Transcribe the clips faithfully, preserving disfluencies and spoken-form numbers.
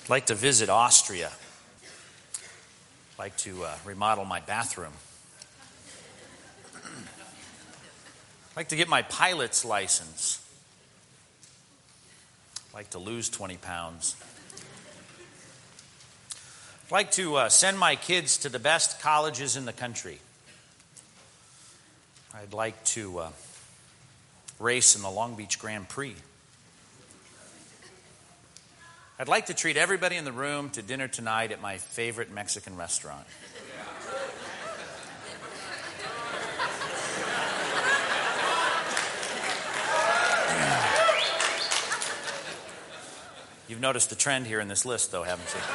I'd like to visit Austria. I'd like to uh, remodel my bathroom. I'd like to get my pilot's license. I'd like to lose twenty pounds. I'd like to uh, send my kids to the best colleges in the country. I'd like to uh, race in the Long Beach Grand Prix. I'd like to treat everybody in the room to dinner tonight at my favorite Mexican restaurant. You've noticed the trend here in this list, though, haven't you?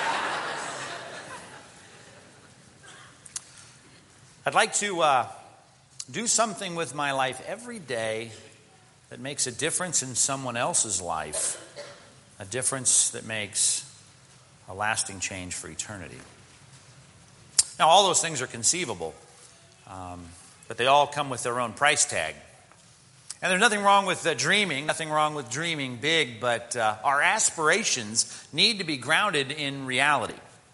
I'd like to uh, do something with my life every day that makes a difference in someone else's life. A difference that makes a lasting change for eternity. Now, all those things are conceivable, um, but they all come with their own price tag. And there's nothing wrong with uh, dreaming, nothing wrong with dreaming big, but uh, our aspirations need to be grounded in reality.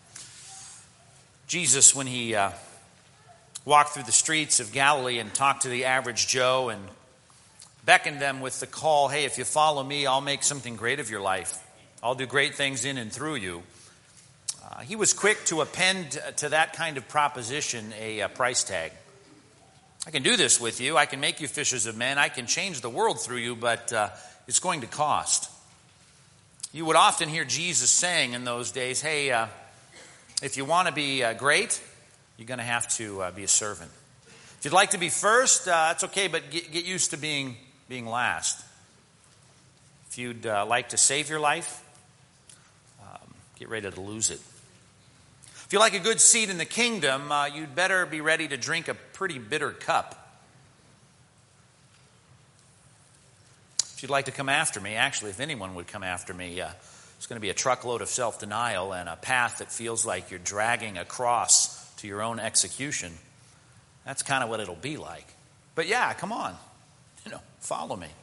Jesus, when he uh, walked through the streets of Galilee and talked to the average Joe and beckoned them with the call, hey, if you follow me, I'll make something great of your life. I'll do great things in and through you. Uh, he was quick to append to that kind of proposition a, a price tag. I can do this with you. I can make you fishers of men. I can change the world through you, but uh, it's going to cost. You would often hear Jesus saying in those days, hey, uh, if you want to be uh, great, you're going to have to uh, be a servant. If you'd like to be first, uh, that's okay, but get, get used to being being last. If you'd uh, like to save your life, um, get ready to lose it. If you like a good seat in the kingdom, uh, you'd better be ready to drink a pretty bitter cup. If you'd like to come after me, actually, if anyone would come after me, uh, it's going to be a truckload of self-denial and a path that feels like you're dragging a cross to your own execution. That's kind of what it'll be like. But yeah, come on. You know, follow me.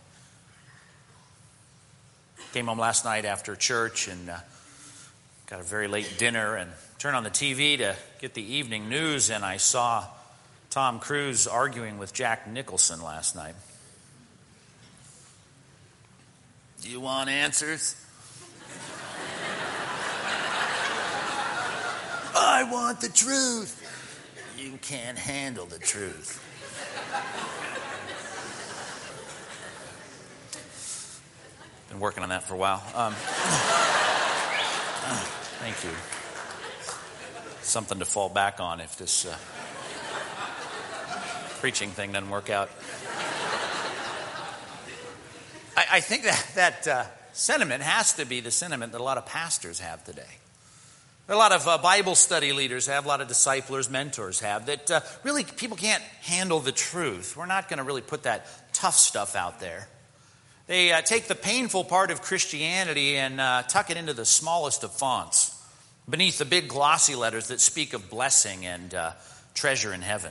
Came home last night after church and uh, got a very late dinner and turned on the T V to get the evening news, and I saw Tom Cruise arguing with Jack Nicholson last night. Do you want answers? I want the truth. You can't handle the truth. Been working on that for a while. Um, thank you. Something to fall back on if this uh, preaching thing doesn't work out. I, I think that that uh, sentiment has to be the sentiment that a lot of pastors have today. A lot of uh, Bible study leaders have, a lot of disciplers, mentors have, that uh, really people can't handle the truth. We're not going to really put that tough stuff out there. They uh, take the painful part of Christianity and uh, tuck it into the smallest of fonts, beneath the big glossy letters that speak of blessing and uh, treasure in heaven.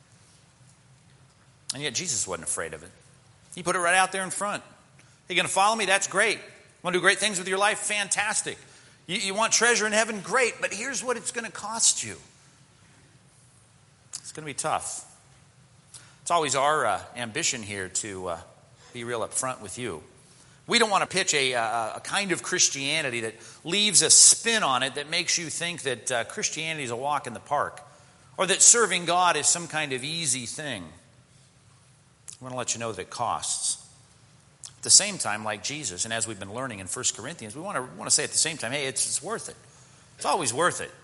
And yet Jesus wasn't afraid of it. He put it right out there in front. You're going to follow me? That's great. Want to do great things with your life? Fantastic. You, you want treasure in heaven? Great. But here's what it's going to cost you. It's going to be tough. It's always our uh, ambition here to uh, be real up front with you. We don't want to pitch a, a, a kind of Christianity that leaves a spin on it that makes you think that uh, Christianity is a walk in the park, or that serving God is some kind of easy thing. I want to let you know that it costs. At the same time, like Jesus, and as we've been learning in First Corinthians, we want to, want to say at the same time, hey, it's, it's worth it. It's always worth it.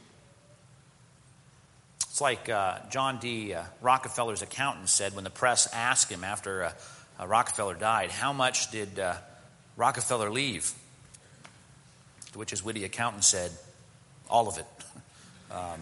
It's like uh, John D. Uh, Rockefeller's accountant said when the press asked him after uh, uh, Rockefeller died, how much did uh, Rockefeller leave? To which his witty accountant said, all of it. Um,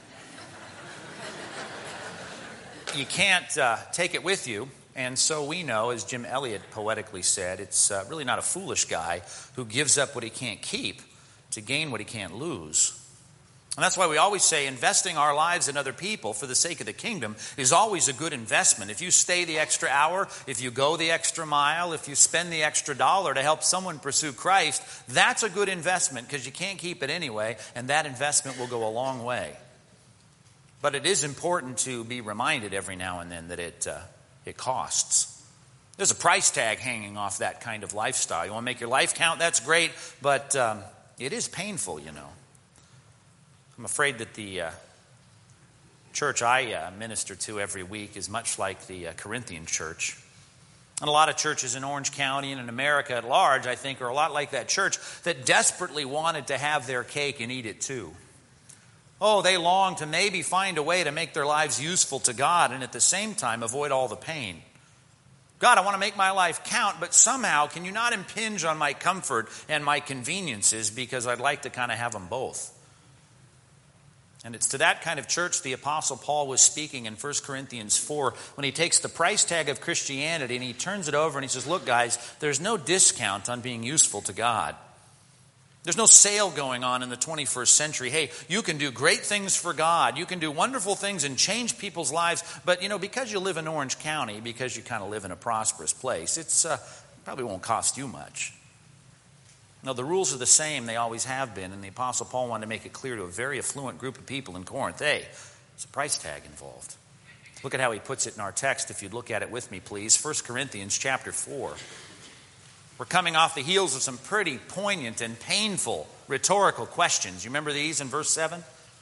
you can't uh, take it with you. And so we know, as Jim Elliot poetically said, it's uh, really not a foolish guy who gives up what he can't keep to gain what he can't lose. And that's why we always say investing our lives in other people for the sake of the kingdom is always a good investment. If you stay the extra hour, if you go the extra mile, if you spend the extra dollar to help someone pursue Christ, that's a good investment because you can't keep it anyway, and that investment will go a long way. But it is important to be reminded every now and then that it, uh, it costs. There's a price tag hanging off that kind of lifestyle. You want to make your life count? That's great, but um, it is painful, you know. I'm afraid that the uh, church I uh, minister to every week is much like the uh, Corinthian church. And a lot of churches in Orange County and in America at large, I think, are a lot like that church that desperately wanted to have their cake and eat it too. Oh, they long to maybe find a way to make their lives useful to God and at the same time avoid all the pain. God, I want to make my life count, but somehow can you not impinge on my comfort and my conveniences because I'd like to kind of have them both. And it's to that kind of church the Apostle Paul was speaking in First Corinthians four when he takes the price tag of Christianity and he turns it over and he says, look guys, there's no discount on being useful to God. There's no sale going on in the twenty-first century. Hey, you can do great things for God. You can do wonderful things and change people's lives. But, you know, because you live in Orange County, because you kind of live in a prosperous place, it's uh, probably won't cost you much. No, the rules are the same. They always have been. And the Apostle Paul wanted to make it clear to a very affluent group of people in Corinth, hey, there's a price tag involved. Look at how he puts it in our text, if you'd look at it with me, please. First Corinthians chapter four. We're coming off the heels of some pretty poignant and painful rhetorical questions. You remember these in verse seven?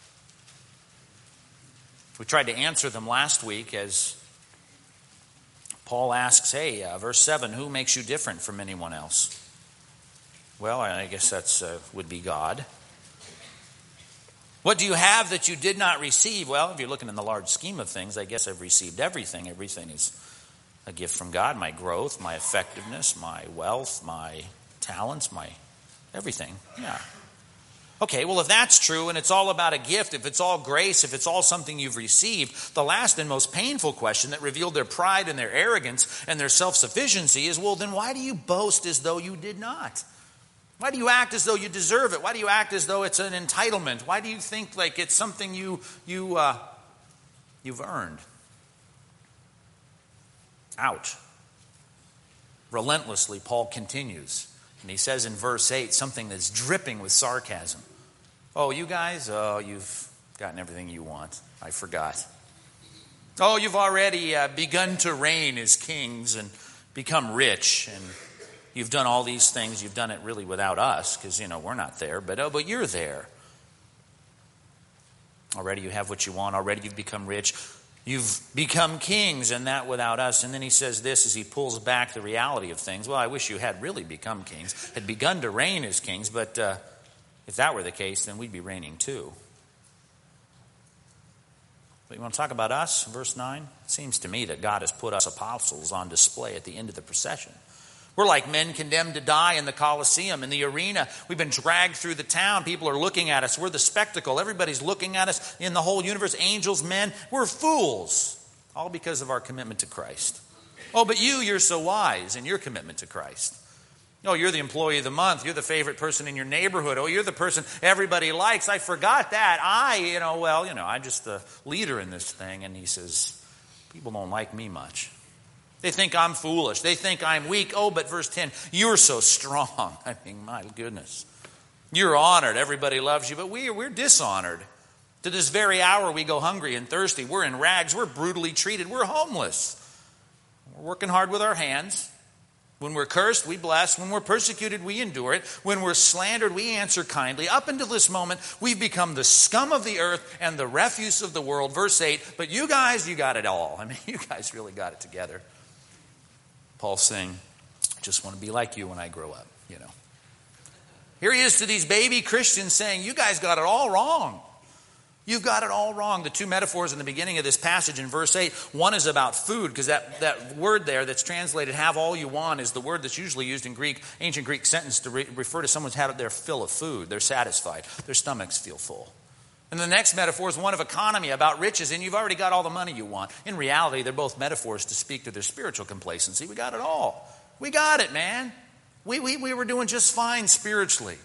We tried to answer them last week as Paul asks, hey, uh, verse seven, who makes you different from anyone else? Well, I guess that's uh, would be God. What do you have that you did not receive? Well, if you're looking in the large scheme of things, I guess I've received everything. Everything is a gift from God. My growth, my effectiveness, my wealth, my talents, my everything. Yeah. Okay, well, if that's true and it's all about a gift, if it's all grace, if it's all something you've received, the last and most painful question that revealed their pride and their arrogance and their self-sufficiency is, well, then why do you boast as though you did not? Why do you act as though you deserve it? Why do you act as though it's an entitlement? Why do you think like it's something you, you, uh, you've earned? Ouch. Relentlessly, Paul continues. And he says in verse eight something that's dripping with sarcasm. Oh, you guys, oh, you've gotten everything you want. I forgot. Oh, you've already uh, begun to reign as kings and become rich, and you've done all these things. You've done it really without us because, you know, we're not there. But, oh, but you're there. Already you have what you want. Already you've become rich. You've become kings, and that without us. And then he says this as he pulls back the reality of things. Well, I wish you had really become kings, had begun to reign as kings. But uh, if that were the case, then we'd be reigning too. But you want to talk about us? Verse nine? It seems to me that God has put us apostles on display at the end of the procession. We're like men condemned to die in the Colosseum, in the arena. We've been dragged through the town. People are looking at us. We're the spectacle. Everybody's looking at us in the whole universe. Angels, men. We're fools. All because of our commitment to Christ. Oh, but you, you're so wise in your commitment to Christ. Oh, you're the employee of the month. You're the favorite person in your neighborhood. Oh, you're the person everybody likes. I forgot that. I, you know, well, you know, I'm just the leader in this thing. And he says, people don't like me much. They think I'm foolish. They think I'm weak. Oh, but verse ten, you're so strong. I mean, my goodness. You're honored. Everybody loves you. But we, we're dishonored. To this very hour, we go hungry and thirsty. We're in rags. We're brutally treated. We're homeless. We're working hard with our hands. When we're cursed, we bless. When we're persecuted, we endure it. When we're slandered, we answer kindly. Up until this moment, we've become the scum of the earth and the refuse of the world. Verse eight, but you guys, you got it all. I mean, you guys really got it together. Paul's saying, I just want to be like you when I grow up, you know. Here he is to these baby Christians saying, you guys got it all wrong. You've got it all wrong. The two metaphors in the beginning of this passage in verse eight, one is about food, because that, that word there that's translated, have all you want, is the word that's usually used in Greek, ancient Greek sentence to re- refer to someone's had their fill of food. They're satisfied. Their stomachs feel full. And the next metaphor is one of economy, about riches, and you've already got all the money you want. In reality, they're both metaphors to speak to their spiritual complacency. We got it all. We got it, man. We, we, we were doing just fine spiritually.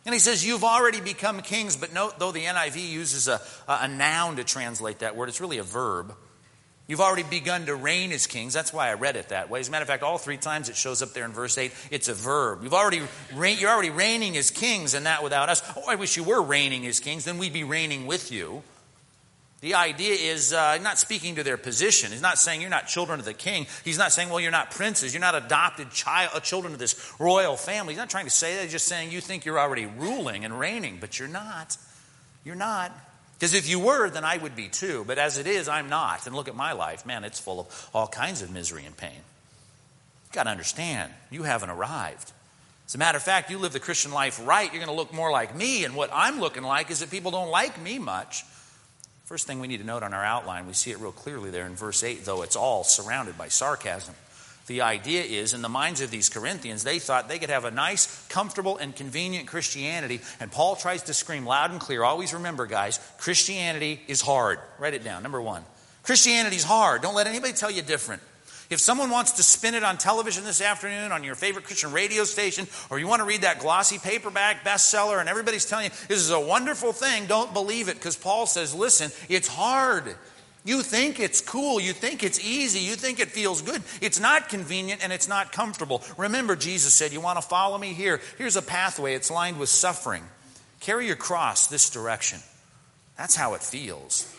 And he says, you've already become kings, but note, though the N I V uses a, a noun to translate that word, it's really a verb. You've already begun to reign as kings. That's why I read it that way. As a matter of fact, all three times it shows up there in verse eight, it's a verb. You've already reign, you're already reigning as kings, and that without us. Oh, I wish you were reigning as kings, then we'd be reigning with you. The idea is uh, not speaking to their position. He's not saying you're not children of the king. He's not saying, well, you're not princes. You're not adopted child, children of this royal family. He's not trying to say that. He's just saying you think you're already ruling and reigning, but you're not. You're not. Because if you were, then I would be too. But as it is, I'm not. And look at my life. Man, it's full of all kinds of misery and pain. You've got to understand, you haven't arrived. As a matter of fact, you live the Christian life right, you're going to look more like me. And what I'm looking like is that people don't like me much. First thing we need to note on our outline, we see it real clearly there in verse eight, though it's all surrounded by sarcasm. The idea is, in the minds of these Corinthians, they thought they could have a nice, comfortable, and convenient Christianity. And Paul tries to scream loud and clear. Always remember, guys, Christianity is hard. Write it down. Number one, Christianity is hard. Don't let anybody tell you different. If someone wants to spin it on television this afternoon, on your favorite Christian radio station, or you want to read that glossy paperback bestseller and everybody's telling you this is a wonderful thing, don't believe it, because Paul says, listen, it's hard. You think it's cool. You think it's easy. You think it feels good. It's not convenient and it's not comfortable. Remember, Jesus said, you want to follow me here? Here's a pathway. It's lined with suffering. Carry your cross this direction. That's how it feels.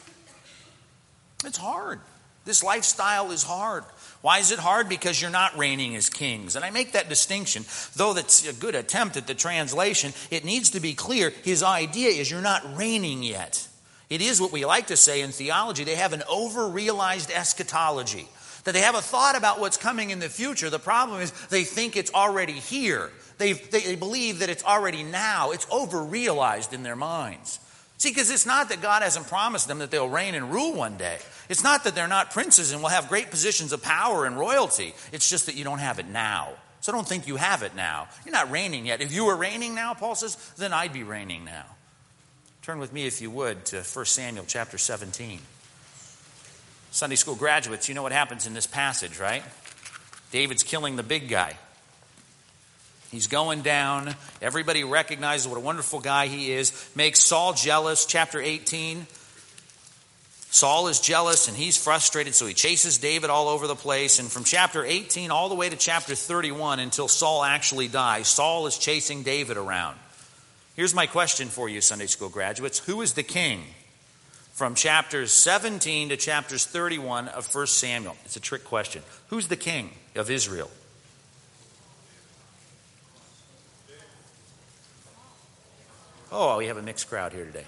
It's hard. This lifestyle is hard. Why is it hard? Because you're not reigning as kings. And I make that distinction. Though that's a good attempt at the translation, it needs to be clear. His idea is you're not reigning yet. It is what we like to say in theology. They have an over-realized eschatology. That they have a thought about what's coming in the future. The problem is they think it's already here. They've, they they believe that it's already now. It's over-realized in their minds. See, because it's not that God hasn't promised them that they'll reign and rule one day. It's not that they're not princes and will have great positions of power and royalty. It's just that you don't have it now. So don't think you have it now. You're not reigning yet. If you were reigning now, Paul says, then I'd be reigning now. Turn with me, if you would, to First Samuel chapter seventeen. Sunday school graduates, you know what happens in this passage, right? David's killing the big guy. He's going down. Everybody recognizes what a wonderful guy he is. Makes Saul jealous. Chapter eighteen. Saul is jealous and he's frustrated, so he chases David all over the place. And from chapter eighteen all the way to chapter thirty-one, until Saul actually dies, Saul is chasing David around. Here's my question for you, Sunday school graduates. Who is the king? From chapters seventeen to chapters thirty-one of First Samuel. It's a trick question. Who's the king of Israel? Oh, we have a mixed crowd here today.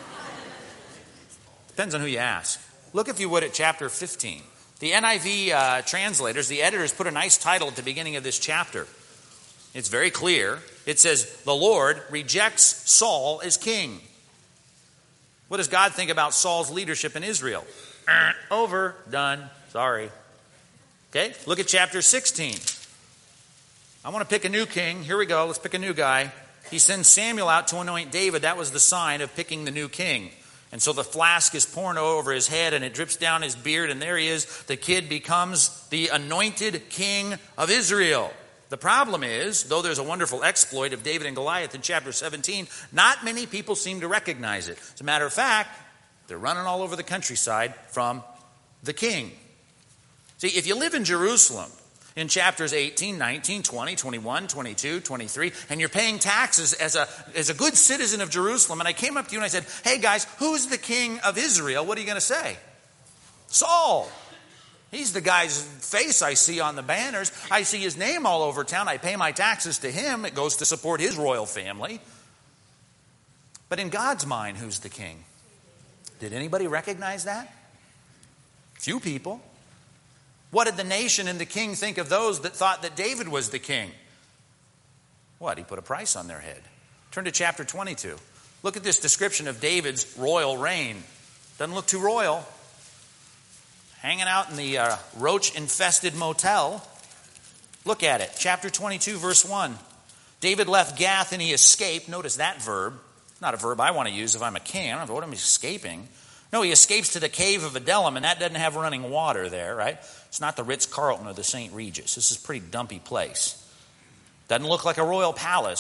Depends on who you ask. Look, if you would, at chapter fifteen. The N I V uh, translators, the editors, put a nice title at the beginning of this chapter. It's very clear. It says, the Lord rejects Saul as king. What does God think about Saul's leadership in Israel? Over. Done. Sorry. Okay, look at chapter sixteen. I want to pick a new king. Here we go. Let's pick a new guy. He sends Samuel out to anoint David. That was the sign of picking the new king. And so the flask is poured over his head and it drips down his beard, and there he is. The kid becomes the anointed king of Israel. The problem is, though there's a wonderful exploit of David and Goliath in chapter seventeen, not many people seem to recognize it. As a matter of fact, they're running all over the countryside from the king. See, if you live in Jerusalem, in chapters eighteen, nineteen, twenty, twenty-one, twenty-two, twenty-three, and you're paying taxes as a, as a good citizen of Jerusalem, and I came up to you and I said, hey guys, who's the king of Israel? What are you going to say? Saul. He's the guy's face I see on the banners. I see his name all over town. I pay my taxes to him. It goes to support his royal family. But in God's mind, who's the king? Did anybody recognize that? Few people. What did the nation and the king think of those that thought that David was the king? What? He put a price on their head. Turn to chapter twenty-two. Look at this description of David's royal reign. Doesn't look too royal. Hanging out in the uh, roach-infested motel. Look at it. Chapter twenty-two, verse one. David left Gath and he escaped. Notice that verb. Not a verb I want to use if I'm a king. I don't know what I'm escaping. No, he escapes to the cave of Adullam, and that doesn't have running water there, right? It's not the Ritz-Carlton or the Saint Regis. This is a pretty dumpy place. Doesn't look like a royal palace.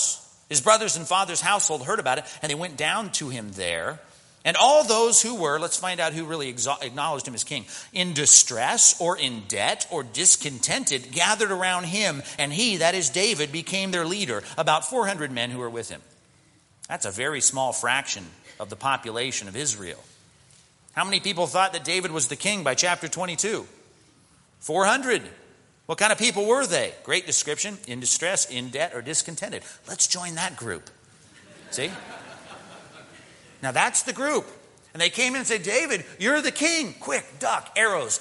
His brothers and father's household heard about it, and they went down to him there. And all those who were, let's find out who really acknowledged him as king, in distress or in debt or discontented, gathered around him. And he, that is David, became their leader, about four hundred men who were with him. That's a very small fraction of the population of Israel. How many people thought that David was the king by chapter twenty-two? four hundred. What kind of people were they? Great description, in distress, in debt, or discontented. Let's join that group. See? Now that's the group. And they came in and said, David, you're the king. Quick, duck, arrows.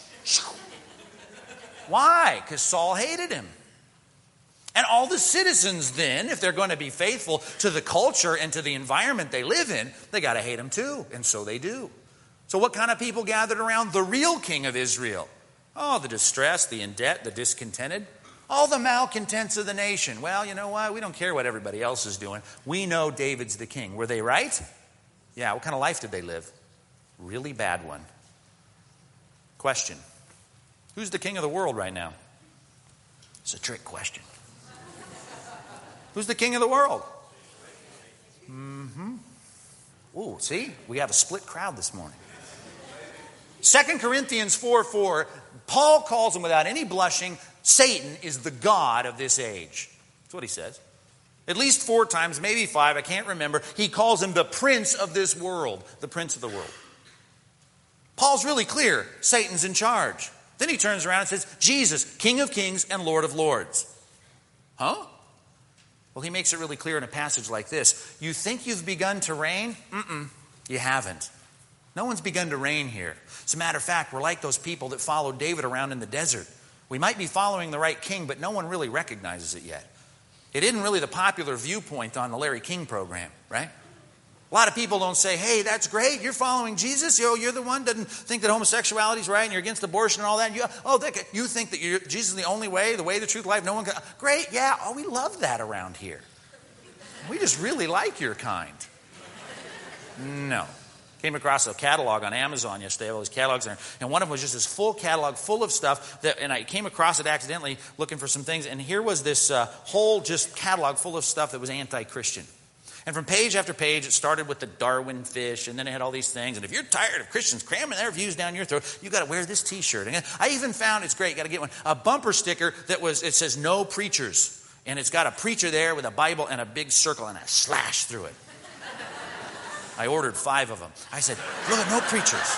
Why? Because Saul hated him. And all the citizens then, if they're going to be faithful to the culture and to the environment they live in, they got to hate him too. And so they do. So what kind of people gathered around the real king of Israel? Oh, the distressed, the in debt, the discontented. All the malcontents of the nation. Well, you know what? We don't care what everybody else is doing. We know David's the king. Were they right? Yeah, what kind of life did they live? Really bad one. Question. Who's the king of the world right now? It's a trick question. Who's the king of the world? Mm-hmm. Ooh, see? We have a split crowd this morning. Second Corinthians four four, Paul calls him without any blushing, Satan is the god of this age. That's what he says. At least four times, maybe five, I can't remember. He calls him the prince of this world. The prince of the world. Paul's really clear. Satan's in charge. Then he turns around and says, Jesus, King of kings and Lord of lords. Huh? Well, he makes it really clear in a passage like this. You think you've begun to reign? Mm-mm, you haven't. No one's begun to reign here. As a matter of fact, we're like those people that followed David around in the desert. We might be following the right king, but no one really recognizes it yet. It isn't really the popular viewpoint on the Larry King program, right? A lot of people don't say, hey, that's great, you're following Jesus. Yo, you're the one that doesn't think that homosexuality is right and you're against abortion and all that. And you, oh, you think that you're, Jesus is the only way, the way, the truth, life, no one can. Great, yeah, oh, we love that around here. We just really like your kind. No. Came across a catalog on Amazon yesterday, all these catalogs there, and one of them was just this full catalog full of stuff, that, and I came across it accidentally looking for some things, and here was this uh, whole just catalog full of stuff that was anti-Christian. And from page after page, it started with the Darwin fish, and then it had all these things, and if you're tired of Christians cramming their views down your throat, you got to wear this t-shirt. And I even found, it's great, got to get one, a bumper sticker that was, it says no preachers, and it's got a preacher there with a Bible and a big circle and a slash through it. I ordered five of them. I said, look, no preachers.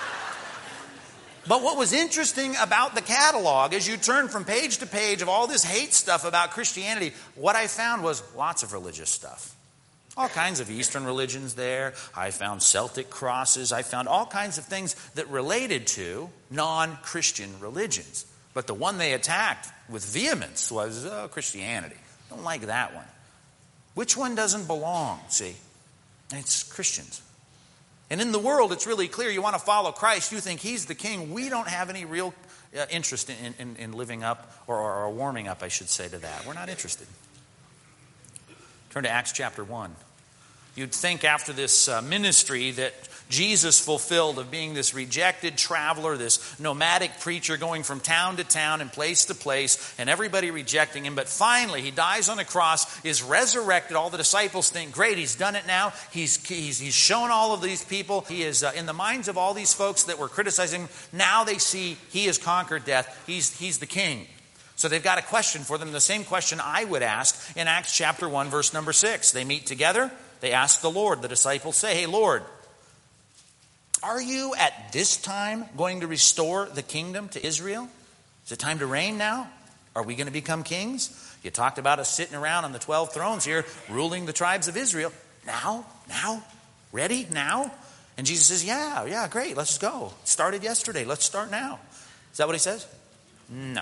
But what was interesting about the catalog, as you turn from page to page of all this hate stuff about Christianity, what I found was lots of religious stuff. All kinds of Eastern religions there. I found Celtic crosses. I found all kinds of things that related to non-Christian religions. But the one they attacked with vehemence was oh, Christianity. Don't like that one. Which one doesn't belong, see? It's Christians. And in the world, it's really clear. You want to follow Christ. You think he's the king. We don't have any real uh, interest in, in, in living up or, or, or warming up, I should say, to that. We're not interested. Turn to Acts chapter one. You'd think after this uh, ministry that Jesus fulfilled of being this rejected traveler, this nomadic preacher going from town to town and place to place, and everybody rejecting him. But finally, he dies on the cross, is resurrected. All the disciples think, great, he's done it now. He's, he's, he's shown all of these people. He is uh, in the minds of all these folks that were criticizing him. Now they see he has conquered death. He's, he's the king. So they've got a question for them, the same question I would ask in Acts chapter one, verse number six. They meet together. They ask the Lord. The disciples say, hey, Lord, are you at this time going to restore the kingdom to Israel? Is it time to reign now? Are we going to become kings? You talked about us sitting around on the twelve thrones here, ruling the tribes of Israel. Now? Now? Ready? Now? And Jesus says, yeah, yeah, great, let's go. It started yesterday, let's start now. Is that what he says? No.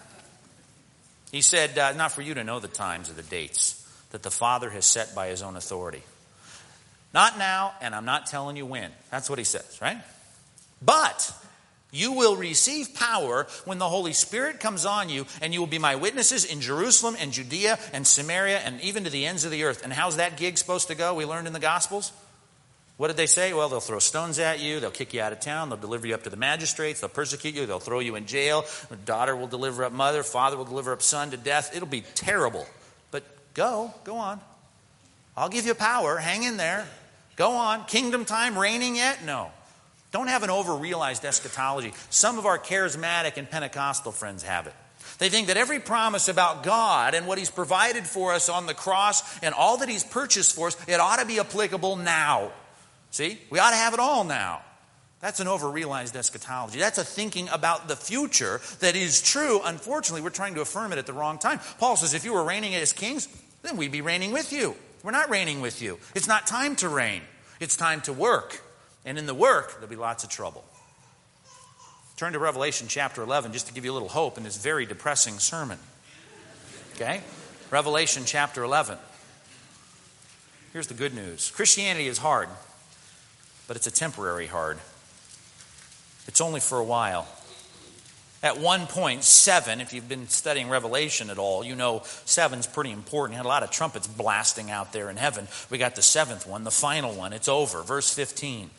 He said, uh, not for you to know the times or the dates that the Father has set by his own authority. Not now, and I'm not telling you when. That's what he says, right? But you will receive power when the Holy Spirit comes on you, and you will be my witnesses in Jerusalem and Judea and Samaria and even to the ends of the earth. And how's that gig supposed to go? We learned in the Gospels. What did they say? Well, they'll throw stones at you. They'll kick you out of town. They'll deliver you up to the magistrates. They'll persecute you. They'll throw you in jail. The daughter will deliver up mother. Father will deliver up son to death. It'll be terrible. Go, go on. I'll give you power. Hang in there. Go on. Kingdom time reigning yet? No. Don't have an over-realized eschatology. Some of our charismatic and Pentecostal friends have it. They think that every promise about God and what He's provided for us on the cross and all that He's purchased for us, it ought to be applicable now. See? We ought to have it all now. That's an over-realized eschatology. That's a thinking about the future that is true. Unfortunately, we're trying to affirm it at the wrong time. Paul says if you were reigning as kings, then we'd be reigning with you. We're not reigning with you. It's not time to reign. It's time to work. And in the work, there'll be lots of trouble. Turn to Revelation chapter eleven just to give you a little hope in this very depressing sermon. Okay? Revelation chapter eleven. Here's the good news. Christianity is hard, but it's a temporary hard. It's only for a while. At one point, seven, if you've been studying Revelation at all, you know seven's pretty important. You had a lot of trumpets blasting out there in heaven. We got the seventh one, the final one. It's over. Verse fifteen.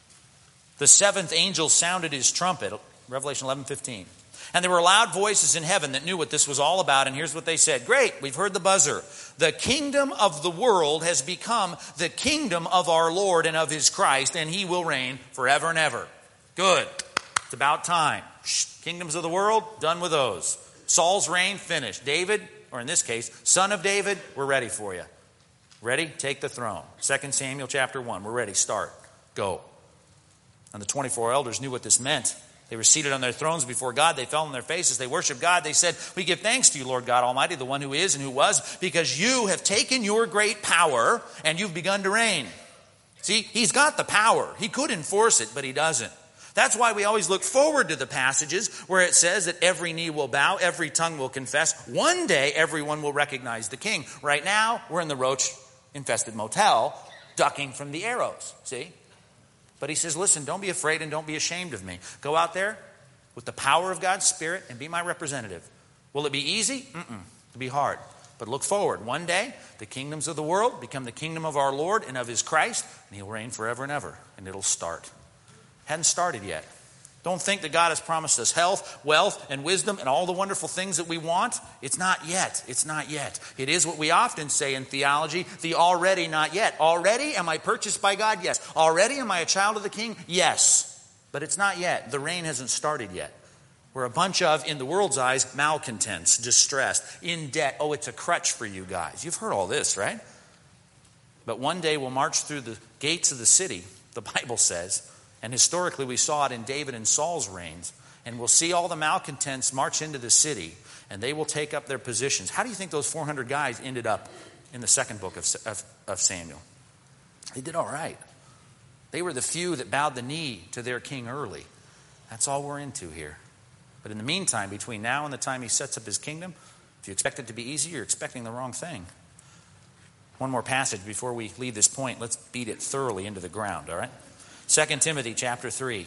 The seventh angel sounded his trumpet. Revelation eleven fifteen. And there were loud voices in heaven that knew what this was all about. And here's what they said. Great, we've heard the buzzer. The kingdom of the world has become the kingdom of our Lord and of His Christ, and He will reign forever and ever. Good. It's about time. Kingdoms of the world, done with those. Saul's reign, finished. David, or in this case, son of David, we're ready for you. Ready? Take the throne. Second Samuel chapter one. We're ready. Start. Go. And the twenty-four elders knew what this meant. They were seated on their thrones before God. They fell on their faces. They worshiped God. They said, we give thanks to you, Lord God Almighty, the one who is and who was, because you have taken your great power and you've begun to reign. See, He's got the power. He could enforce it, but He doesn't. That's why we always look forward to the passages where it says that every knee will bow, every tongue will confess. One day, everyone will recognize the King. Right now, we're in the roach-infested motel, ducking from the arrows. See? But He says, listen, don't be afraid and don't be ashamed of me. Go out there with the power of God's Spirit and be my representative. Will it be easy? Mm-mm. It'll be hard. But look forward. One day, the kingdoms of the world become the kingdom of our Lord and of His Christ, and He'll reign forever and ever. And it'll start. Hadn't started yet. Don't think that God has promised us health, wealth, and wisdom and all the wonderful things that we want. It's not yet. It's not yet. It is what we often say in theology, the already not yet. Already am I purchased by God? Yes. Already am I a child of the King? Yes. But it's not yet. The reign hasn't started yet. We're a bunch of, in the world's eyes, malcontents, distressed, in debt. Oh, it's a crutch for you guys. You've heard all this, right? But one day we'll march through the gates of the city, the Bible says. And historically, we saw it in David and Saul's reigns. And we'll see all the malcontents march into the city, and they will take up their positions. How do you think those four hundred guys ended up in the second book of, of, of Samuel? They did all right. They were the few that bowed the knee to their king early. That's all we're into here. But in the meantime, between now and the time He sets up His kingdom, if you expect it to be easy, you're expecting the wrong thing. One more passage before we leave this point. Let's beat it thoroughly into the ground, all right? Second Timothy chapter three.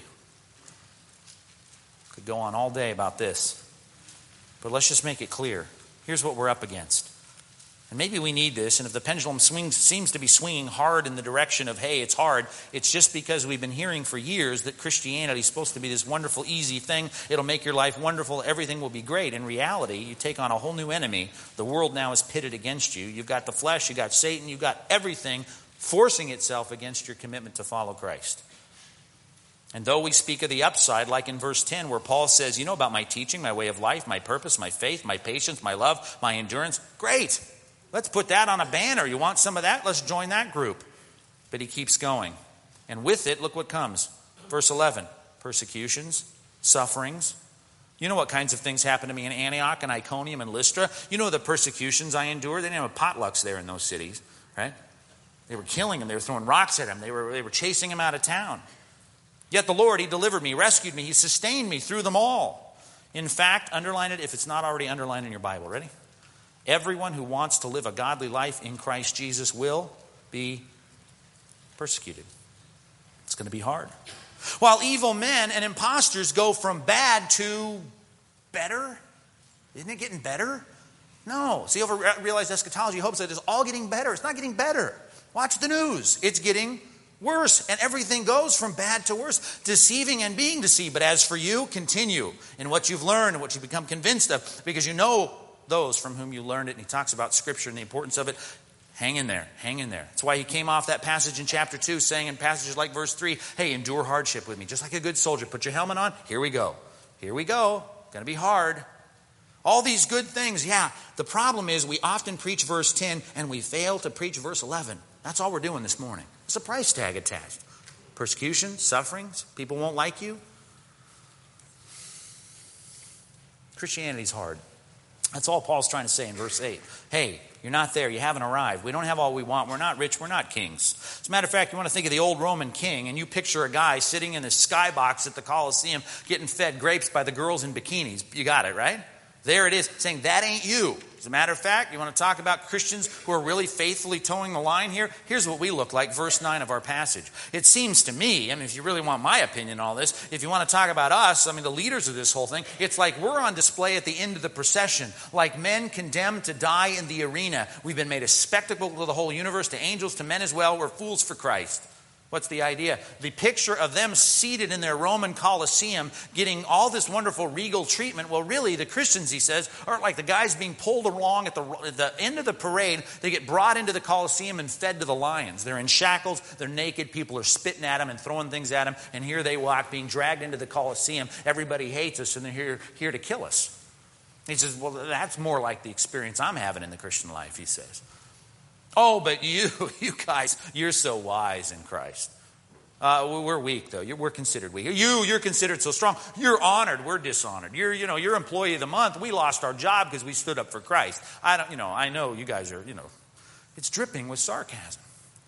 Could go on all day about this. But let's just make it clear. Here's what we're up against. And maybe we need this, and if the pendulum swings, seems to be swinging hard in the direction of, hey, it's hard, it's just because we've been hearing for years that Christianity is supposed to be this wonderful, easy thing. It'll make your life wonderful. Everything will be great. In reality, you take on a whole new enemy. The world now is pitted against you. You've got the flesh, you've got Satan, you've got everything forcing itself against your commitment to follow Christ. And though we speak of the upside, like in verse ten, where Paul says, you know about my teaching, my way of life, my purpose, my faith, my patience, my love, my endurance. Great. Let's put that on a banner. You want some of that? Let's join that group. But he keeps going. And with it, look what comes. Verse eleven, persecutions, sufferings. You know what kinds of things happened to me in Antioch and Iconium and Lystra? You know the persecutions I endured? They didn't have potlucks there in those cities, right? They were killing him. They were throwing rocks at him. They were, they were chasing him out of town. Yet the Lord, He delivered me, rescued me. He sustained me through them all. In fact, underline it if it's not already underlined in your Bible. Ready? Everyone who wants to live a godly life in Christ Jesus will be persecuted. It's going to be hard. While evil men and impostors go from bad to better. Isn't it getting better? No. See, over-realized eschatology hopes that it's all getting better. It's not getting better. Watch the news. It's getting worse. And everything goes from bad to worse. Deceiving and being deceived. But as for you, continue in what you've learned and what you've become convinced of. Because you know those from whom you learned it. And he talks about Scripture and the importance of it. Hang in there. Hang in there. That's why he came off that passage in chapter two saying in passages like verse three, hey, endure hardship with me. Just like a good soldier. Put your helmet on. Here we go. Here we go. Going to be hard. All these good things, yeah. The problem is we often preach verse ten and we fail to preach verse eleven. That's all we're doing this morning. There's a price tag attached. Persecution, sufferings, people won't like you. Christianity's hard. That's all Paul's trying to say in verse eight. Hey, you're not there. You haven't arrived. We don't have all we want. We're not rich. We're not kings. As a matter of fact, you want to think of the old Roman king, and you picture a guy sitting in a skybox at the Colosseum getting fed grapes by the girls in bikinis. You got it, right? There it is, saying that ain't you. As a matter of fact, you want to talk about Christians who are really faithfully towing the line here? Here's what we look like, verse nine of our passage. It seems to me, I mean, if you really want my opinion on all this, if you want to talk about us, I mean, the leaders of this whole thing, it's like we're on display at the end of the procession, like men condemned to die in the arena. We've been made a spectacle to the whole universe, to angels, to men as well. We're fools for Christ. What's the idea? The picture of them seated in their Roman Colosseum getting all this wonderful regal treatment. Well, really, the Christians, he says, are like the guys being pulled along at the, at the end of the parade. They get brought into the Colosseum and fed to the lions. They're in shackles. They're naked. People are spitting at them and throwing things at them. And here they walk, being dragged into the Colosseum. Everybody hates us, and they're here, here to kill us. He says, well, that's more like the experience I'm having in the Christian life, he says. Oh, but you, you guys, you're so wise in Christ. Uh, we're weak, though. You're, we're considered weak. You, you're considered so strong. You're honored. We're dishonored. You're, you know, you're employee of the month. We lost our job because we stood up for Christ. I don't, you know, I know you guys are, you know, it's dripping with sarcasm.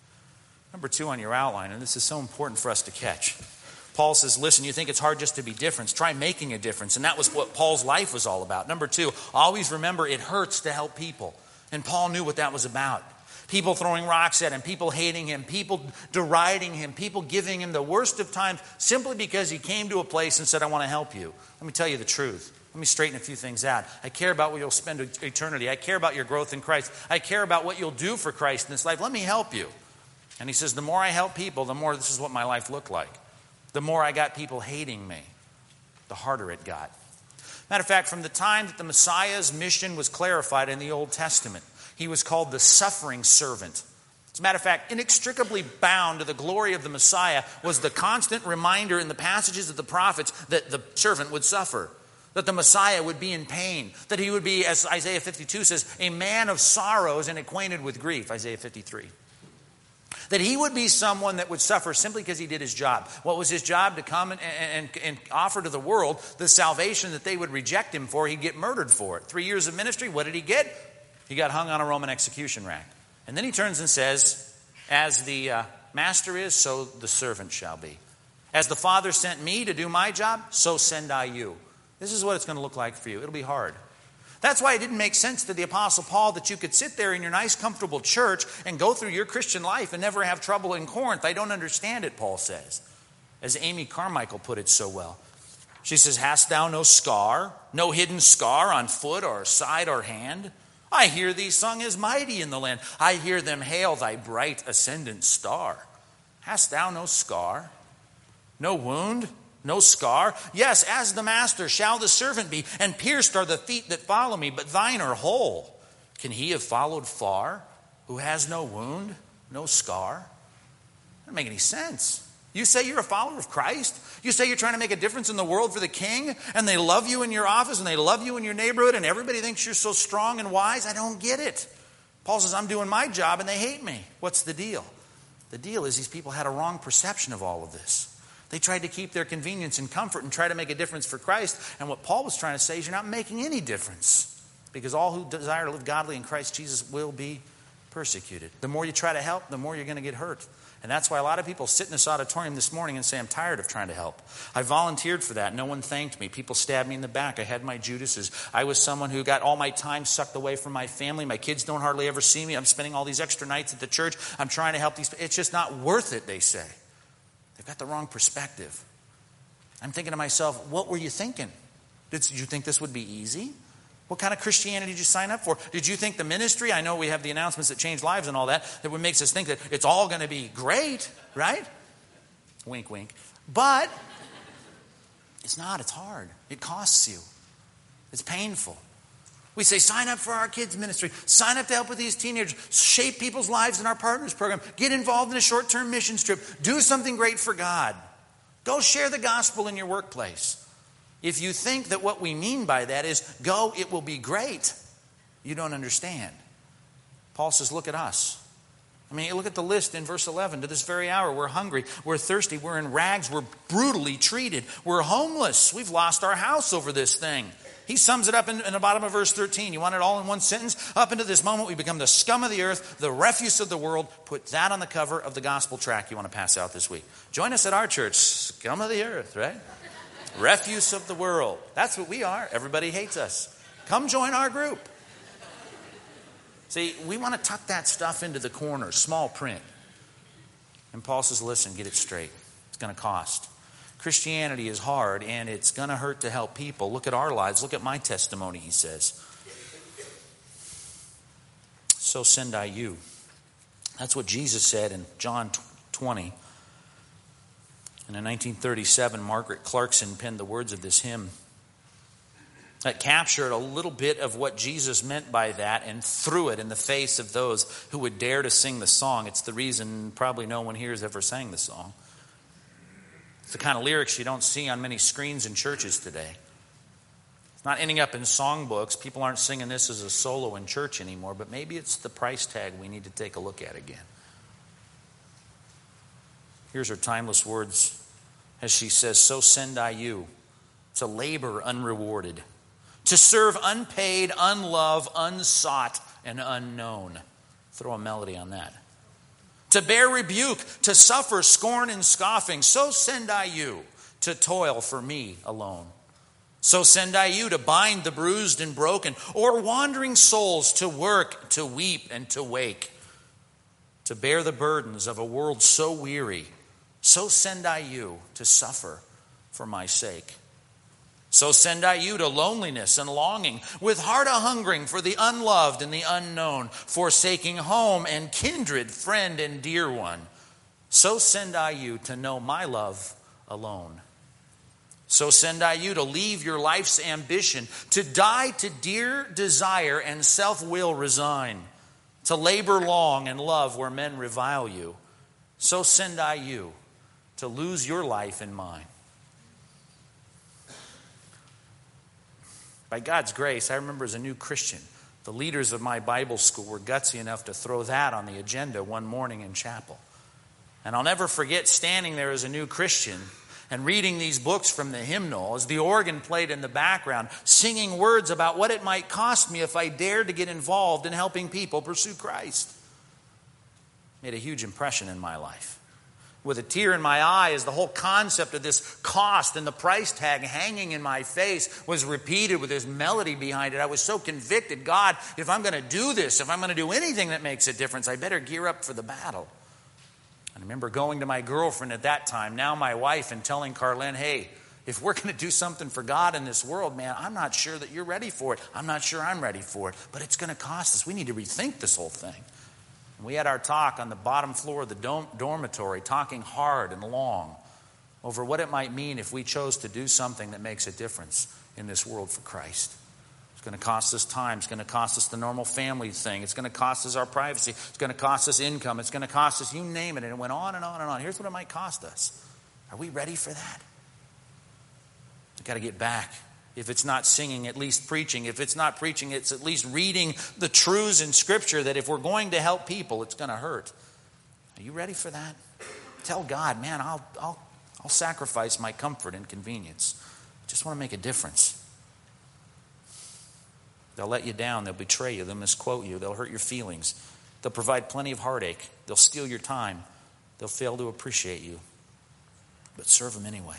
Number two on your outline, and this is so important for us to catch. Paul says, listen, you think it's hard just to be different. Try making a difference. And that was what Paul's life was all about. Number two, always remember it hurts to help people. And Paul knew what that was about. People throwing rocks at him, people hating him, people deriding him, people giving him the worst of times simply because he came to a place and said, I want to help you. Let me tell you the truth. Let me straighten a few things out. I care about where you'll spend eternity. I care about your growth in Christ. I care about what you'll do for Christ in this life. Let me help you. And he says, the more I help people, the more this is what my life looked like. The more I got people hating me, the harder it got. Matter of fact, from the time that the Messiah's mission was clarified in the Old Testament, he was called the suffering servant. As a matter of fact, inextricably bound to the glory of the Messiah was the constant reminder in the passages of the prophets that the servant would suffer, that the Messiah would be in pain, that he would be, as Isaiah fifty-two says, a man of sorrows and acquainted with grief, Isaiah fifty-three. That he would be someone that would suffer simply because he did his job. What was his job? To come and, and, and offer to the world the salvation that they would reject him for. He'd get murdered for it. Three years of ministry, what did he get? He got hung on a Roman execution rack. And then he turns and says, as the uh, master is, so the servant shall be. As the Father sent me to do my job, so send I you. This is what it's going to look like for you. It'll be hard. That's why it didn't make sense to the Apostle Paul that you could sit there in your nice, comfortable church and go through your Christian life and never have trouble in Corinth. I don't understand it, Paul says. As Amy Carmichael put it so well. She says, hast thou no scar, no hidden scar on foot or side or hand? I hear thee sung as mighty in the land. I hear them hail thy bright ascendant star. Hast thou no scar, no wound, no scar? Yes, as the master shall the servant be, and pierced are the feet that follow me, but thine are whole. Can he have followed far who has no wound, no scar? Doesn't make any sense. You say you're a follower of Christ? You say you're trying to make a difference in the world for the King, and they love you in your office, and they love you in your neighborhood, and everybody thinks you're so strong and wise? I don't get it. Paul says, I'm doing my job, and they hate me. What's the deal? The deal is these people had a wrong perception of all of this. They tried to keep their convenience and comfort and try to make a difference for Christ. And what Paul was trying to say is you're not making any difference, because all who desire to live godly in Christ Jesus will be persecuted. The more you try to help, the more you're going to get hurt. And that's why a lot of people sit in this auditorium this morning and say, I'm tired of trying to help. I volunteered for that. No one thanked me. People stabbed me in the back. I had my Judases. I was someone who got all my time sucked away from my family. My kids don't hardly ever see me. I'm spending all these extra nights at the church. I'm trying to help these. It's just not worth it, they say. They've got the wrong perspective. I'm thinking to myself, what were you thinking? Did you think this would be easy? What kind of Christianity did you sign up for? Did you think the ministry, I know we have the announcements that change lives and all that, that what makes us think that it's all going to be great, right? Wink, wink. But it's not. It's hard. It costs you. It's painful. We say, sign up for our kids' ministry. Sign up to help with these teenagers. Shape people's lives in our partners program. Get involved in a short-term mission trip. Do something great for God. Go share the gospel in your workplace. If you think that what we mean by that is, go, it will be great, you don't understand. Paul says, look at us. I mean, look at the list in verse eleven. To this very hour, we're hungry, we're thirsty, we're in rags, we're brutally treated, we're homeless. We've lost our house over this thing. He sums it up in, in the bottom of verse thirteen. You want it all in one sentence? Up until this moment, we become the scum of the earth, the refuse of the world. Put that on the cover of the gospel tract you want to pass out this week. Join us at our church, scum of the earth, right? Refuse of the world. That's what we are. Everybody hates us. Come join our group. See, we want to tuck that stuff into the corner, small print. And Paul says, listen, get it straight. It's going to cost. Christianity is hard, and it's going to hurt to help people. Look at our lives. Look at my testimony, he says. So send I you. That's what Jesus said in John twenty. And in nineteen thirty-seven, Margaret Clarkson penned the words of this hymn that captured a little bit of what Jesus meant by that and threw it in the face of those who would dare to sing the song. It's the reason probably no one here has ever sang the song. It's the kind of lyrics you don't see on many screens in churches today. It's not ending up in songbooks. People aren't singing this as a solo in church anymore, but maybe it's the price tag we need to take a look at again. Here's her timeless words as she says, so send I you to labor unrewarded, to serve unpaid, unloved, unsought, and unknown. Throw a melody on that. To bear rebuke, to suffer scorn and scoffing. So send I you to toil for me alone. So send I you to bind the bruised and broken, or wandering souls to work, to weep, and to wake. To bear the burdens of a world so weary. So send I you to suffer for my sake. So send I you to loneliness and longing, with heart a-hungering for the unloved and the unknown, forsaking home and kindred, friend and dear one. So send I you to know my love alone. So send I you to leave your life's ambition, to die to dear desire and self-will resign, to labor long and love where men revile you. So send I you to lose your life and mine. By God's grace, I remember as a new Christian, the leaders of my Bible school were gutsy enough to throw that on the agenda one morning in chapel. And I'll never forget standing there as a new Christian and reading these books from the hymnal as the organ played in the background, singing words about what it might cost me if I dared to get involved in helping people pursue Christ. It made a huge impression in my life. With a tear in my eye as the whole concept of this cost and the price tag hanging in my face was repeated with this melody behind it. I was so convicted. God, if I'm going to do this, if I'm going to do anything that makes a difference, I better gear up for the battle. I remember going to my girlfriend at that time, now my wife, and telling Carlin, hey, if we're going to do something for God in this world, man, I'm not sure that you're ready for it. I'm not sure I'm ready for it, but it's going to cost us. We need to rethink this whole thing. We had our talk on the bottom floor of the dorm- dormitory, talking hard and long over what it might mean if we chose to do something that makes a difference in this world for Christ. It's going to cost us time. It's going to cost us the normal family thing. It's going to cost us our privacy. It's going to cost us income. It's going to cost us, you name it. And it went on and on and on. Here's what it might cost us. Are we ready for that? We've got to get back. If it's not singing, at least preaching. If it's not preaching, it's at least reading the truths in Scripture that if we're going to help people, it's going to hurt. Are you ready for that? Tell God, man, I'll, I'll, I'll sacrifice my comfort and convenience. I just want to make a difference. They'll let you down. They'll betray you. They'll misquote you. They'll hurt your feelings. They'll provide plenty of heartache. They'll steal your time. They'll fail to appreciate you. But serve them anyway.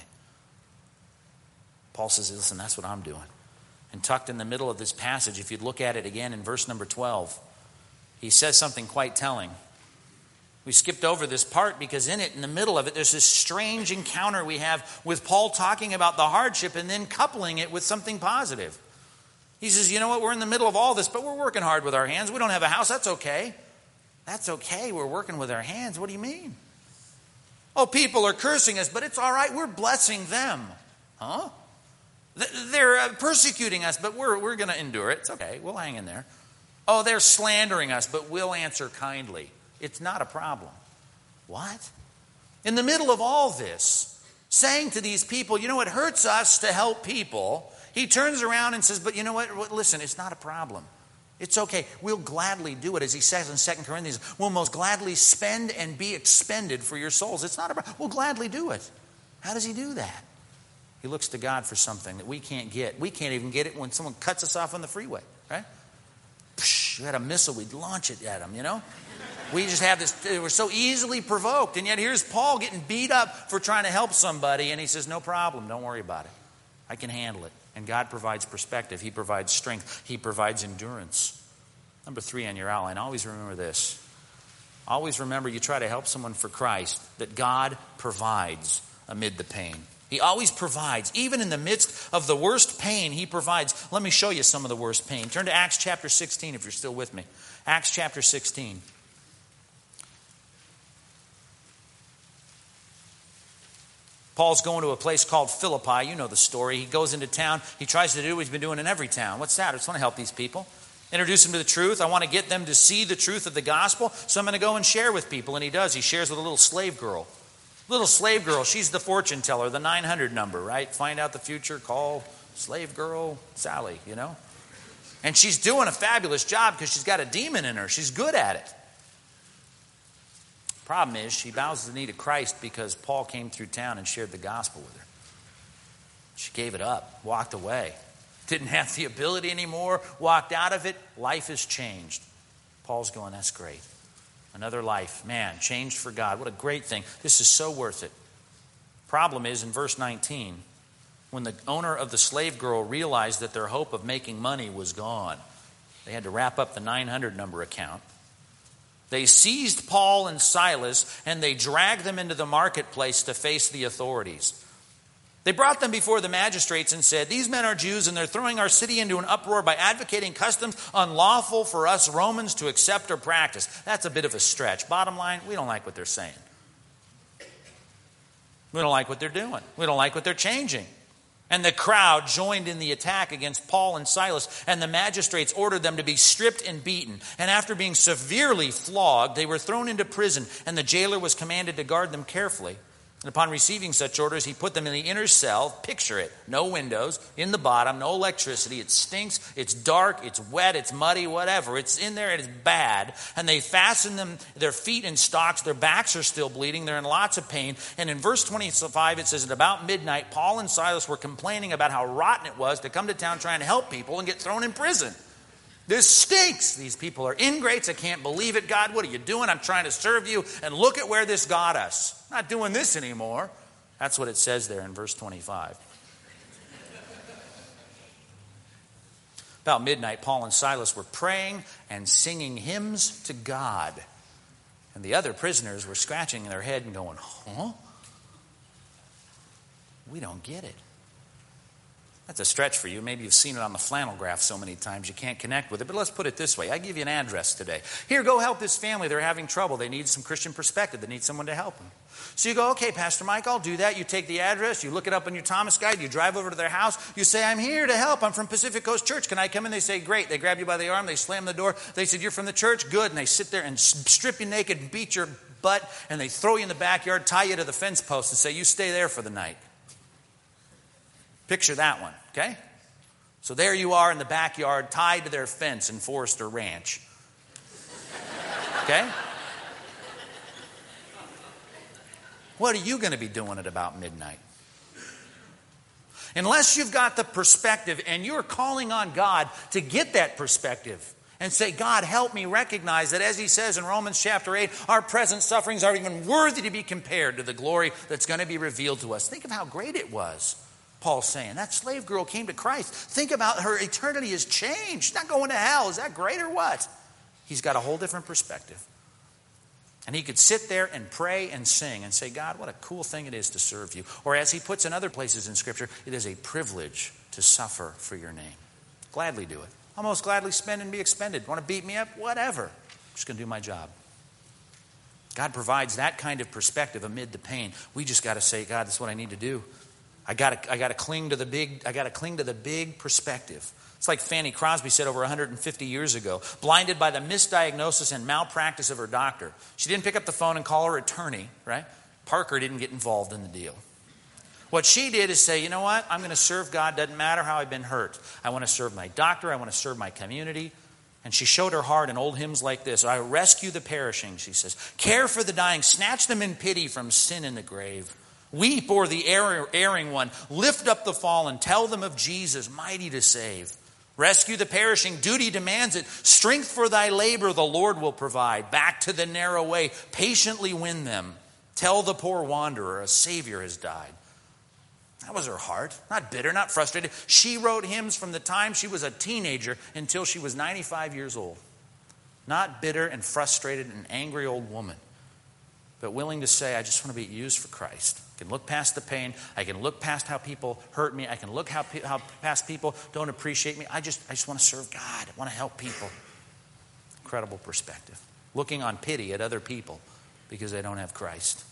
Paul says, listen, that's what I'm doing. And tucked in the middle of this passage, if you'd look at it again in verse number twelve, he says something quite telling. We skipped over this part because in it, in the middle of it, there's this strange encounter we have with Paul talking about the hardship and then coupling it with something positive. He says, you know what, we're in the middle of all this, but we're working hard with our hands. We don't have a house. That's okay. That's okay. We're working with our hands. What do you mean? Oh, people are cursing us, but it's all right. We're blessing them. Huh? They're uh, persecuting us, but we're, we're going to endure it. It's okay. We'll hang in there. Oh, they're slandering us, but we'll answer kindly. It's not a problem. What? In the middle of all this, saying to these people, you know, it hurts us to help people. He turns around and says, but you know what? Listen, it's not a problem. It's okay. We'll gladly do it. As he says in Second Corinthians, we'll most gladly spend and be expended for your souls. It's not a problem. We'll gladly do it. How does he do that? He looks to God for something that we can't get. We can't even get it when someone cuts us off on the freeway, right? Psh, we had a missile, we'd launch it at them, you know? We just have this, we're so easily provoked. And yet here's Paul getting beat up for trying to help somebody. And he says, no problem, don't worry about it. I can handle it. And God provides perspective. He provides strength. He provides endurance. Number three on your outline, always remember this. Always remember you try to help someone for Christ, that God provides amid the pain. He always provides. Even in the midst of the worst pain, he provides. Let me show you some of the worst pain. Turn to Acts chapter sixteen if you're still with me. Acts chapter sixteen. Paul's going to a place called Philippi. You know the story. He goes into town. He tries to do what he's been doing in every town. What's that? I just want to help these people. Introduce them to the truth. I want to get them to see the truth of the gospel. So I'm going to go and share with people. And he does. He shares with a little slave girl. Little slave girl. She's the fortune teller, the nine hundred number, right? Find out the future. Call slave girl Sally, you know. And she's doing a fabulous job because she's got a demon in her. She's good at it. Problem is, she bows the knee to Christ because Paul came through town and shared the gospel with her. She gave it up, walked away. Didn't have the ability anymore, walked out of it. Life has changed. Paul's going, that's great. Another life, man, changed for God. What a great thing. This is so worth it. Problem is, in verse nineteen, when the owner of the slave girl realized that their hope of making money was gone, they had to wrap up the nine hundred number account. They seized Paul and Silas and they dragged them into the marketplace to face the authorities. They brought them before the magistrates and said, these men are Jews and they're throwing our city into an uproar by advocating customs unlawful for us Romans to accept or practice. That's a bit of a stretch. Bottom line, we don't like what they're saying. We don't like what they're doing. We don't like what they're changing. And the crowd joined in the attack against Paul and Silas, and the magistrates ordered them to be stripped and beaten. And after being severely flogged, they were thrown into prison, and the jailer was commanded to guard them carefully. And upon receiving such orders, he put them in the inner cell. Picture it. No windows, in the bottom, no electricity. It stinks, it's dark, it's wet, it's muddy, whatever. It's in there, it's bad. And they fasten them, their feet in stocks. Their backs are still bleeding. They're in lots of pain. And in verse twenty-five, it says, at about midnight, Paul and Silas were complaining about how rotten it was to come to town trying to help people and get thrown in prison. This stinks. These people are ingrates. I can't believe it. God, what are you doing? I'm trying to serve you. And look at where this got us. Not doing this anymore. That's what it says there in verse twenty-five. About midnight, Paul and Silas were praying and singing hymns to God. And the other prisoners were scratching their head and going, huh? We don't get it. That's a stretch for you. Maybe you've seen it on the flannel graph so many times you can't connect with it. But let's put it this way. I give you an address today. Here, go help this family. They're having trouble. They need some Christian perspective. They need someone to help them. So you go, okay, Pastor Mike, I'll do that. You take the address. You look it up on your Thomas Guide. You drive over to their house. You say, I'm here to help. I'm from Pacific Coast Church. Can I come in? They say, great. They grab you by the arm. They slam the door. They said, you're from the church? Good. And they sit there and strip you naked and beat your butt. And they throw you in the backyard, tie you to the fence post and say, you stay there for the night. Picture that one, okay? So there you are in the backyard, tied to their fence in Forester Ranch. Okay? What are you going to be doing at about midnight? Unless you've got the perspective and you're calling on God to get that perspective and say, God, help me recognize that, as he says in Romans chapter eight, our present sufferings are even worthy to be compared to the glory that's going to be revealed to us. Think of how great it was. Paul's saying, that slave girl came to Christ. Think about her eternity has changed. She's not going to hell. Is that great or what? He's got a whole different perspective. And he could sit there and pray and sing and say, God, what a cool thing it is to serve you. Or as he puts in other places in Scripture, it is a privilege to suffer for your name. Gladly do it. I'll most gladly spend and be expended. Want to beat me up? Whatever. I'm just going to do my job. God provides that kind of perspective amid the pain. We just got to say, God, this is what I need to do. I got to I got to cling to the big I got to cling to the big perspective. It's like Fanny Crosby said over one hundred fifty years ago, blinded by the misdiagnosis and malpractice of her doctor. She didn't pick up the phone and call her attorney, right? Parker didn't get involved in the deal. What she did is say, you know what? I'm going to serve God. Doesn't matter how I've been hurt. I want to serve my doctor. I want to serve my community. And she showed her heart in old hymns like this. I rescue the perishing, she says. Care for the dying. Snatch them in pity from sin in the grave. Weep o'er the err- erring one. Lift up the fallen. Tell them of Jesus, mighty to save. Rescue the perishing. Duty demands it. Strength for thy labor the Lord will provide. Back to the narrow way. Patiently win them. Tell the poor wanderer a Savior has died. That was her heart. Not bitter, not frustrated. She wrote hymns from the time she was a teenager until she was ninety-five years old. Not bitter and frustrated and angry old woman, but willing to say, I just want to be used for Christ. I can look past the pain. I can look past how people hurt me. I can look how, how past people don't appreciate me. I just, I just want to serve God. I want to help people. Incredible perspective. Looking on pity at other people because they don't have Christ.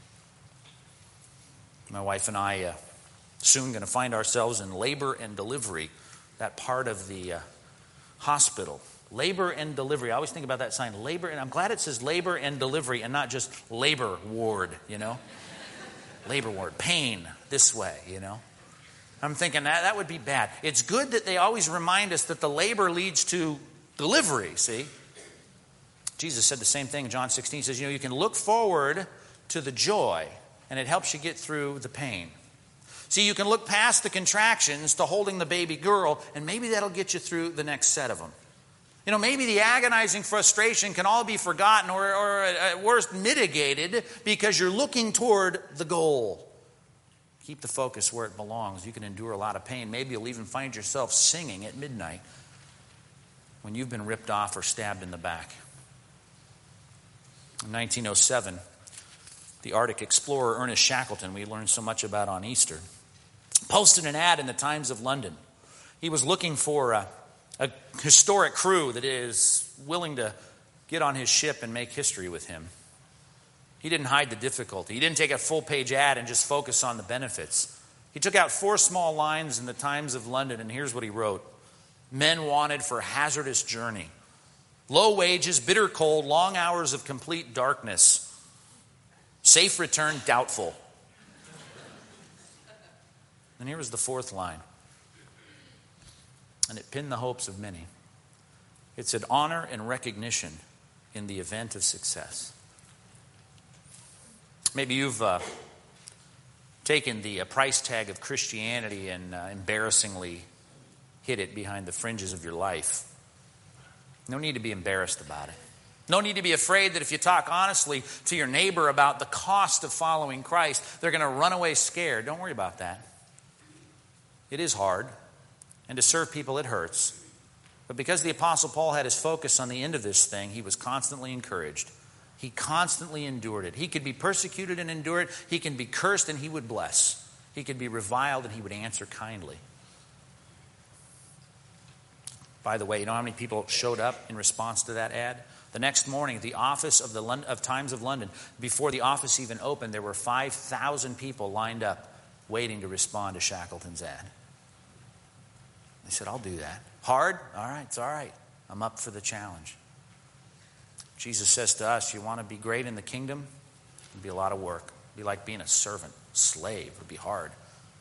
My wife and I uh, soon going to find ourselves in labor and delivery, that part of the uh, hospital. Labor and delivery. I always think about that sign, labor, and I'm glad it says labor and delivery and not just labor ward, you know. Labor ward, pain this way, you know. I'm thinking that that would be bad. It's good that they always remind us that the labor leads to delivery, see. Jesus said the same thing in John sixteen. He says, you know, you can look forward to the joy and it helps you get through the pain. See, you can look past the contractions to holding the baby girl and maybe that'll get you through the next set of them. You know, maybe the agonizing frustration can all be forgotten or, or at worst mitigated because you're looking toward the goal. Keep the focus where it belongs. You can endure a lot of pain. Maybe you'll even find yourself singing at midnight when you've been ripped off or stabbed in the back. In nineteen oh seven, the Arctic explorer Ernest Shackleton, we learned so much about on Easter, posted an ad in the Times of London. He was looking for a A historic crew that is willing to get on his ship and make history with him. He didn't hide the difficulty. He didn't take a full-page ad and just focus on the benefits. He took out four small lines in the Times of London, and here's what he wrote. Men wanted for hazardous journey. Low wages, bitter cold, long hours of complete darkness. Safe return, doubtful. And here was the fourth line. And it pinned the hopes of many. It said, honor and recognition in the event of success. Maybe you've uh, taken the uh, price tag of Christianity and uh, embarrassingly hid it behind the fringes of your life. No need to be embarrassed about it. No need to be afraid that if you talk honestly to your neighbor about the cost of following Christ, they're going to run away scared. Don't worry about that. It is hard. And to serve people, it hurts. But because the Apostle Paul had his focus on the end of this thing, he was constantly encouraged. He constantly endured it. He could be persecuted and endure it. He can be cursed and he would bless. He could be reviled and he would answer kindly. By the way, you know how many people showed up in response to that ad? The next morning, the office of the Lond- of Times of London, before the office even opened, there were five thousand people lined up waiting to respond to Shackleton's ad. They said, I'll do that. Hard? All right, it's all right. I'm up for the challenge. Jesus says to us, you want to be great in the kingdom? It'll be a lot of work. It'll be like being a servant, slave. It'll be hard.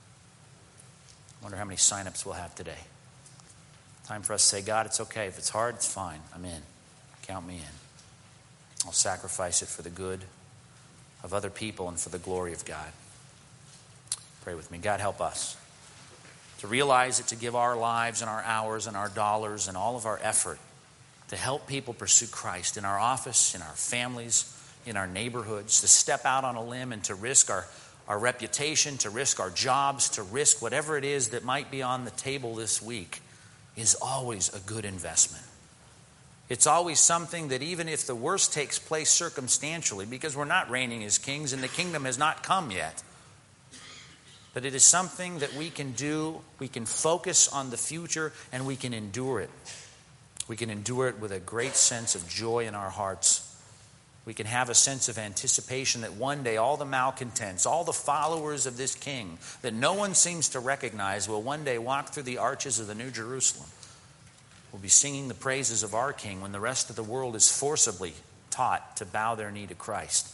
I wonder how many sign-ups we'll have today. Time for us to say, God, it's okay. If it's hard, it's fine. I'm in. Count me in. I'll sacrifice it for the good of other people and for the glory of God. Pray with me. God, help us to realize it, to give our lives and our hours and our dollars and all of our effort to help people pursue Christ in our office, in our families, in our neighborhoods, to step out on a limb and to risk our, our reputation, to risk our jobs, to risk whatever it is that might be on the table this week is always a good investment. It's always something that even if the worst takes place circumstantially, because we're not reigning as kings and the kingdom has not come yet, but it is something that we can do, we can focus on the future, and we can endure it. We can endure it with a great sense of joy in our hearts. We can have a sense of anticipation that one day all the malcontents, all the followers of this king that no one seems to recognize will one day walk through the arches of the New Jerusalem. We'll be singing the praises of our king when the rest of the world is forcibly taught to bow their knee to Christ.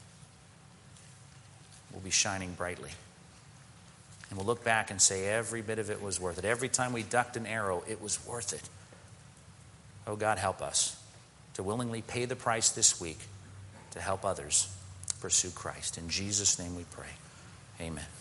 We'll be shining brightly. And we'll look back and say every bit of it was worth it. Every time we ducked an arrow, it was worth it. Oh, God, help us to willingly pay the price this week to help others pursue Christ. In Jesus' name we pray. Amen.